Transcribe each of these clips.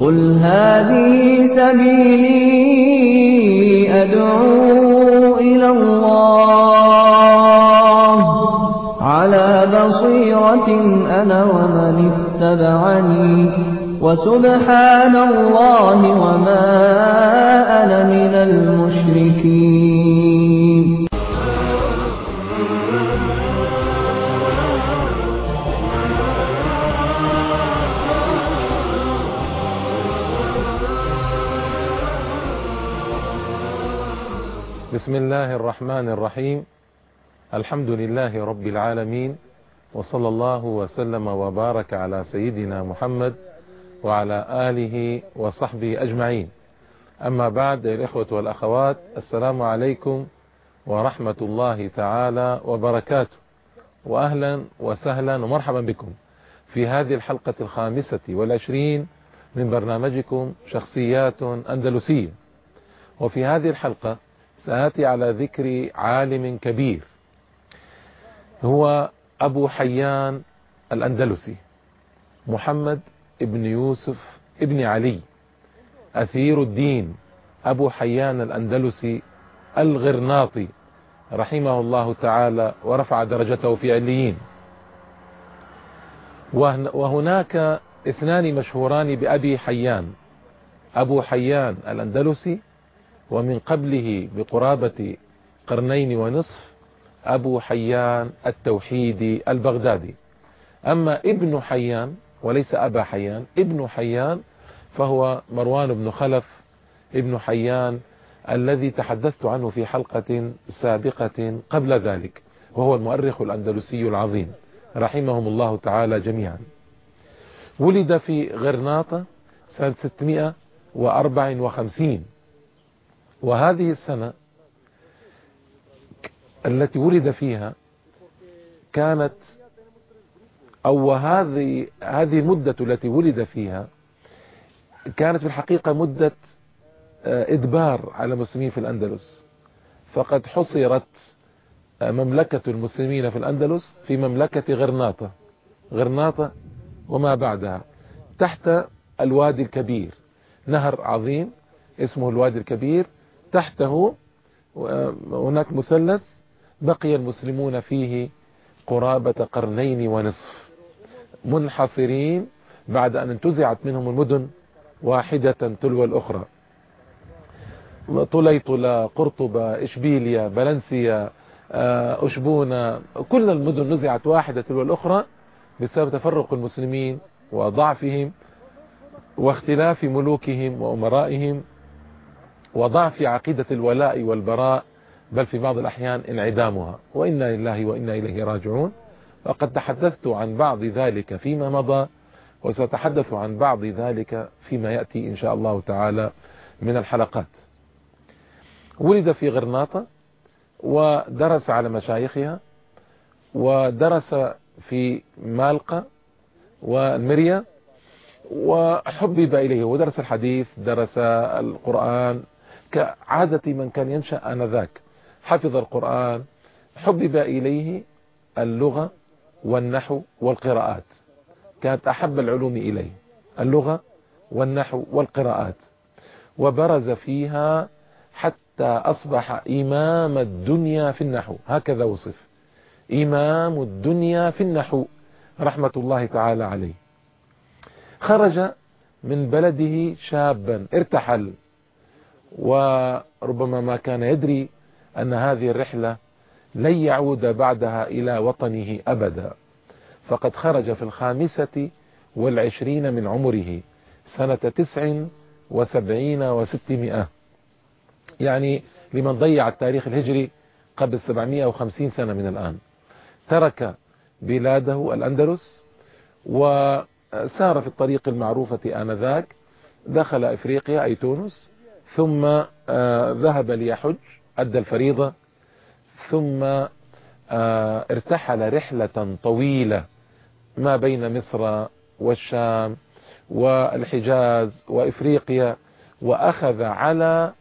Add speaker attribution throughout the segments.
Speaker 1: قل هذه سبيلي أدعو إلى الله على بصيرة أنا ومن اتبعني وسبحان الله وما أنا من المشركين.
Speaker 2: بسم الله الرحمن الرحيم. الحمد لله رب العالمين، وصلى الله وسلم وبارك على سيدنا محمد وعلى آله وصحبه أجمعين. أما بعد، الإخوة والأخوات، السلام عليكم ورحمة الله تعالى وبركاته، وأهلا وسهلا ومرحبا بكم في هذه الحلقة 25 من برنامجكم شخصيات أندلسية. وفي هذه الحلقة سآتي على ذكر عالم كبير هو أبو حيان الأندلسي، محمد ابن يوسف ابن علي أثير الدين أبو حيان الأندلسي الغرناطي رحمه الله تعالى ورفع درجته في عليين. وهناك اثنان مشهوران بأبي حيان، أبو حيان الأندلسي، ومن قبله بقرابة قرنين ونصف أبو حيان التوحيدي البغدادي. أما ابن حيان وليس أبا حيان، ابن حيان فهو مروان بن خلف ابن حيان الذي تحدثت عنه في حلقة سابقة قبل ذلك، وهو المؤرخ الأندلسي العظيم رحمهم الله تعالى جميعا. ولد في غرناطة سنة 654، وهذه السنة التي ولد فيها كانت هذه المدة التي ولد فيها كانت في الحقيقة مدة إدبار على المسلمين في الأندلس، فقد حصرت مملكة المسلمين في الأندلس في مملكة غرناطة وما بعدها تحت الوادي الكبير، نهر عظيم اسمه الوادي الكبير، تحته هناك مثلث بقي المسلمون فيه قرابة قرنين ونصف منحصرين بعد أن انتزعت منهم المدن واحدة تلو الأخرى، طليطلة، قرطبة، إشبيلية، بلنسيا، أشبونة، كل المدن نزعت واحدة تلو الأخرى بسبب تفرق المسلمين وضعفهم واختلاف ملوكهم وأمرائهم وضعف عقيدة الولاء والبراء، بل في بعض الأحيان انعدامها، وإنا لله وإنا إليه راجعون. وقد تحدثت عن بعض ذلك فيما مضى، وسأتحدث عن بعض ذلك فيما يأتي إن شاء الله تعالى من الحلقات. ولد في غرناطة ودرس على مشايخها، ودرس في مالقة والمريا، وحبب إليه ودرس الحديث، درس القرآن كعادة من كان ينشأ آنذاك، حفظ القرآن، حبب إليه اللغة والنحو والقراءات، كانت أحب العلوم إليه اللغة والنحو والقراءات، وبرز فيها حتى أصبح إمام الدنيا في النحو، هكذا وصف، إمام الدنيا في النحو رحمة الله تعالى عليه. خرج من بلده شابا، ارتحل، وربما ما كان يدري أن هذه الرحلة لن يعود بعدها إلى وطنه أبدا، فقد خرج في 25 من عمره سنة 79 و600، يعني لمن ضيع التاريخ الهجري قبل 750 سنة من الآن. ترك بلاده الأندلس وسار في الطريق المعروفة آنذاك، دخل إفريقيا أي تونس، ثم ذهب ليحج، أدى الفريضة، ثم ارتحل رحلة طويلة ما بين مصر والشام والحجاز وإفريقيا، وأخذ على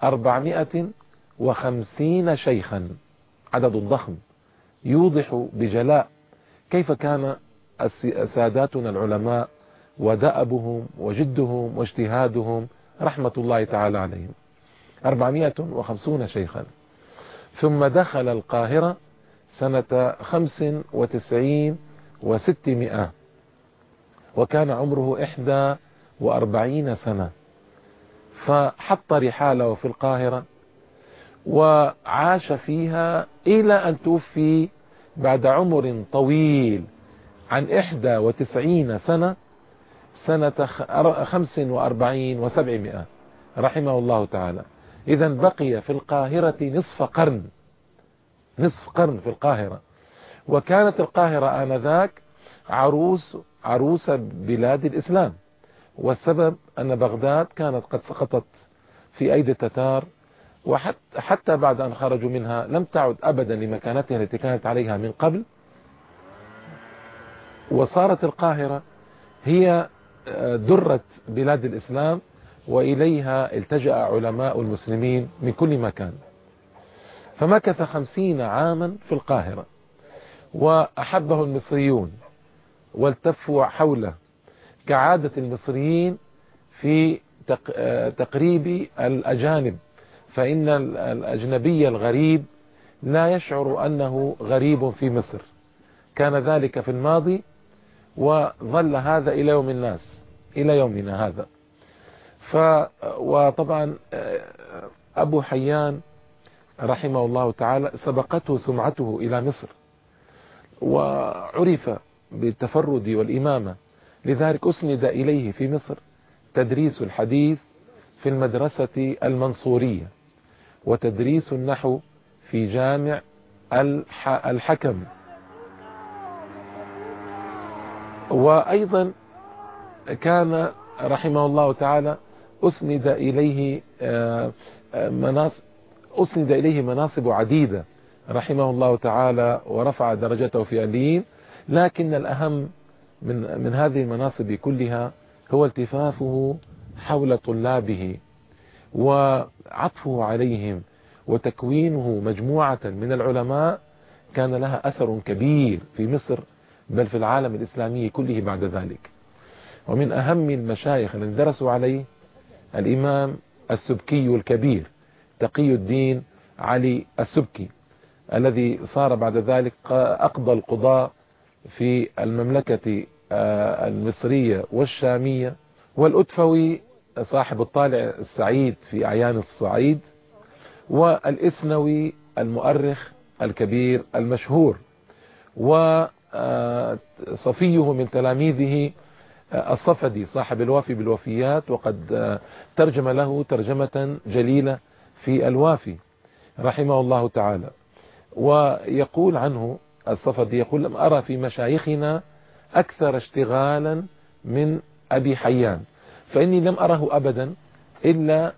Speaker 2: 450 شيخا، عدد ضخم يوضح بجلاء كيف كان ساداتنا العلماء ودأبهم وجدهم واجتهادهم رحمة الله تعالى عليهم. 450 شيخا. ثم دخل القاهرة سنة 95 و600، وكان عمره 41 سنة، فحط رحاله في القاهرة وعاش فيها إلى أن توفي بعد عمر طويل عن 91 سنة، سنة 45 و700 رحمه الله تعالى. إذا بقي في القاهرة نصف قرن في القاهرة. وكانت القاهرة آنذاك عروس بلاد الإسلام، والسبب أن بغداد كانت قد سقطت في أيدي التتار، وحتى بعد أن خرجوا منها لم تعد أبدا لمكانتها التي كانت عليها من قبل، وصارت القاهرة هي درة بلاد الإسلام، وإليها التجأ علماء المسلمين من كل مكان. فمكث 50 عاما في القاهرة، وأحبه المصريون والتفوا حوله كعادة المصريين في تقريب الأجانب، فإن الأجنبي الغريب لا يشعر أنه غريب في مصر. كان ذلك في الماضي وظل هذا إلى يوم الناس، إلى يومنا هذا. وطبعا أبو حيان رحمه الله تعالى سبقته سمعته إلى مصر، وعرف بالتفرد والإمامة، لذلك أسند إليه في مصر تدريس الحديث في المدرسة المنصورية، وتدريس النحو في جامع الحكم. وأيضا كان رحمه الله تعالى أسند إليه مناصب عديدة رحمه الله تعالى، ورفع درجته في عليين. لكن الأهم من هذه المناصب كلها هو التفافه حول طلابه وعطفه عليهم، وتكوينه مجموعة من العلماء كان لها أثر كبير في مصر، بل في العالم الإسلامي كله بعد ذلك. ومن أهم المشايخ الذين درسوا عليه الإمام السبكي الكبير تقي الدين علي السبكي، الذي صار بعد ذلك أقضى القضاء في المملكة المصرية والشامية، والأتفوي صاحب الطالع السعيد في أعيان الصعيد، والإثنوي المؤرخ الكبير المشهور، وصفيه من تلاميذه الصفدي صاحب الوافي بالوفيات، وقد ترجم له ترجمة جليلة في الوافي رحمه الله تعالى. ويقول عنه الصفدي، يقول: لم أرى في مشايخنا أكثر اشتغالا من أبي حيان، فإني لم أره أبدا إلا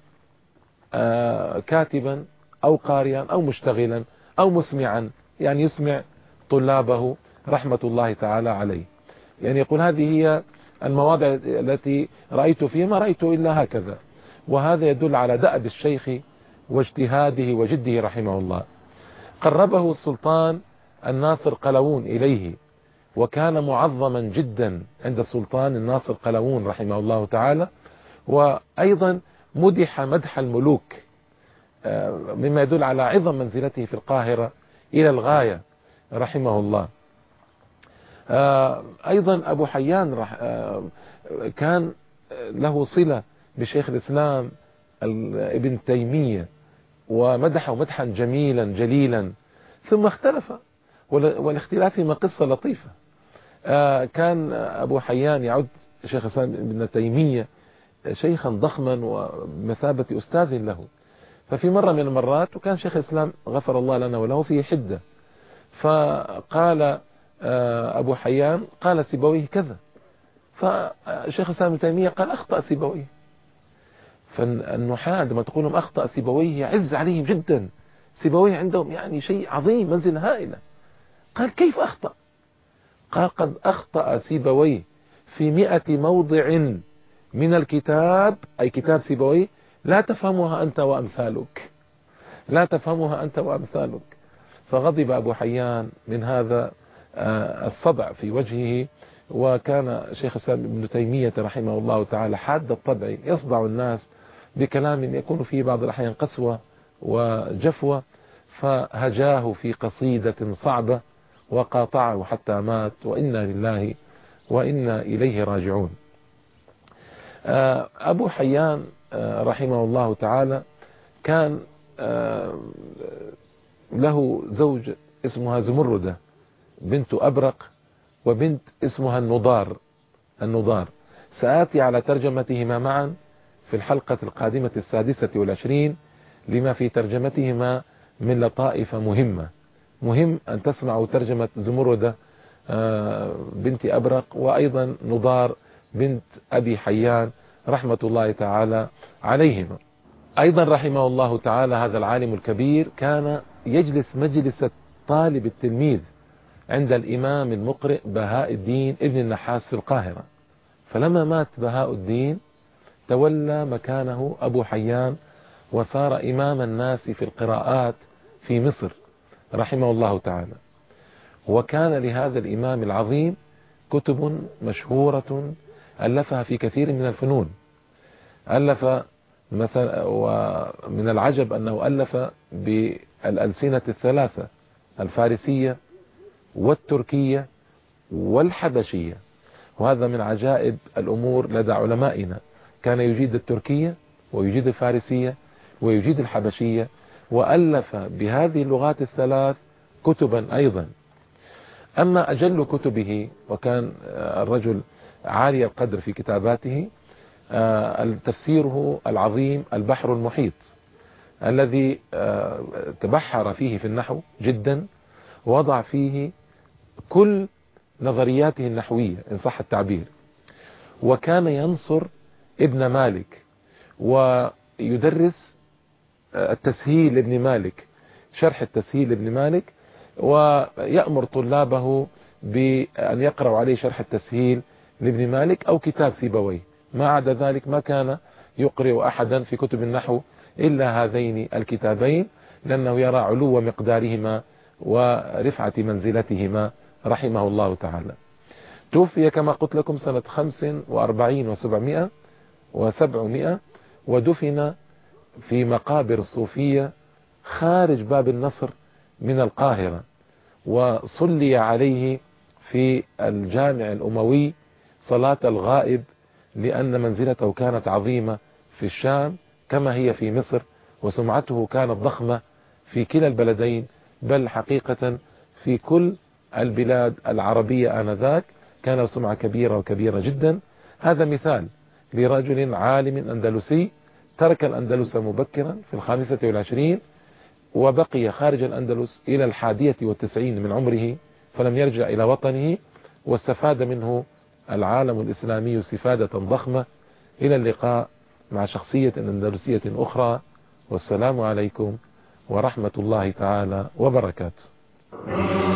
Speaker 2: كاتبا أو قارئا أو مشتغلا أو مسمعا، يعني يسمع طلابه رحمة الله تعالى عليه. يعني يقول: هذه هي المواضع التي رأيت فيها، ما رأيت إلا هكذا. وهذا يدل على دأب الشيخ واجتهاده وجده رحمه الله. قربه السلطان الناصر قلاوون إليه، وكان معظما جدا عند السلطان الناصر قلاوون رحمه الله تعالى. وأيضا مدح مدح الملوك، مما يدل على عظم منزلته في القاهرة إلى الغاية رحمه الله. أيضا أبو حيان كان له صلة بشيخ الإسلام ابن تيمية، ومدحه مدحا جميلا جليلا، ثم اختلف، والاختلاف فيما قصة لطيفة. كان أبو حيان يعد شيخ الإسلام ابن تيمية شيخا ضخما ومثابة أستاذ له. ففي مرة من المرات، وكان شيخ الإسلام غفر الله لنا وله في حدة، فقال أبو حيان: قال سيبويه كذا. فشيخ الإسلام ابن تيمية قال: أخطأ سيبويه. فالنحاة عندما تقول لهم أخطأ سيبويه يعز عليهم جدا، سيبويه عندهم يعني شيء عظيم، منزلة هائلة. قال: كيف أخطأ؟ قال: قد أخطأ سيبويه في 100 موضع من الكتاب، أي كتاب سيبويه، لا تفهمها أنت وأمثالك، لا تفهمها أنت وأمثالك. فغضب أبو حيان من هذا الصدع في وجهه، وكان شيخ الإسلام ابن تيمية رحمه الله تعالى حاد الطبع، يصدع الناس بكلام يكون فيه بعض الأحيان قسوة وجفوة، فهجاه في قصيدة صعبة وقاطعه حتى مات، وإنا لله وإنا إليه راجعون. أبو حيان رحمه الله تعالى كان له زوج اسمها زمردة بنت أبرق، وبنت اسمها النضار. سآتي على ترجمتهما معا في الحلقة القادمة 26 لما في ترجمتهما من لطائف مهمة. مهم أن تسمعوا ترجمة زمردة بنت أبرق، وأيضا نضار بنت أبي حيان رحمة الله تعالى عليهما. أيضا رحمه الله تعالى هذا العالم الكبير كان يجلس مجلس الطالب التلميذ عند الإمام المقرئ بهاء الدين ابن النحاس في القاهرة، فلما مات بهاء الدين تولى مكانه أبو حيان وصار إمام الناس في القراءات في مصر رحمه الله تعالى. وكان لهذا الإمام العظيم كتب مشهورة ألفها في كثير من الفنون. ألف مثلا، ومن العجب أنه ألف بالألسنة الثلاثة، الفارسية والتركية والحبشية، وهذا من عجائب الأمور لدى علمائنا. كان يجيد التركية ويجيد الفارسية ويجيد الحبشية، وألف بهذه اللغات الثلاث كتبا أيضا. أما أجل كتبه، وكان الرجل عالي القدر في كتاباته، تفسيره العظيم البحر المحيط، الذي تبحر فيه في النحو جدا، ووضع فيه كل نظرياته النحوية إن صح التعبير. وكان ينصر ابن مالك ويدرس التسهيل لابن مالك، شرح التسهيل لابن مالك، ويأمر طلابه بأن يقرأوا عليه شرح التسهيل لابن مالك أو كتاب سيبويه. ما عدا ذلك ما كان يقرأ أحدا في كتب النحو إلا هذين الكتابين، لأنه يرى علو مقدارهما ورفعة منزلتهما رحمه الله تعالى. توفي كما قلت لكم سنة 45 و700 ودفن في مقابر الصوفية خارج باب النصر من القاهرة، وصلي عليه في الجامع الأموي صلاة الغائب، لأن منزلته كانت عظيمة في الشام كما هي في مصر، وسمعته كانت ضخمة في كلا البلدين، بل حقيقة في كل البلاد العربية آنذاك كان سمعة كبيرة وكبيرة جدا. هذا مثال لرجل عالم أندلسي ترك الأندلس مبكرا في 25 وبقي خارج الأندلس إلى 91 من عمره، فلم يرجع إلى وطنه، واستفاد منه العالم الإسلامي استفادة ضخمة. إلى اللقاء مع شخصية أندلسية أخرى، والسلام عليكم ورحمة الله تعالى وبركاته.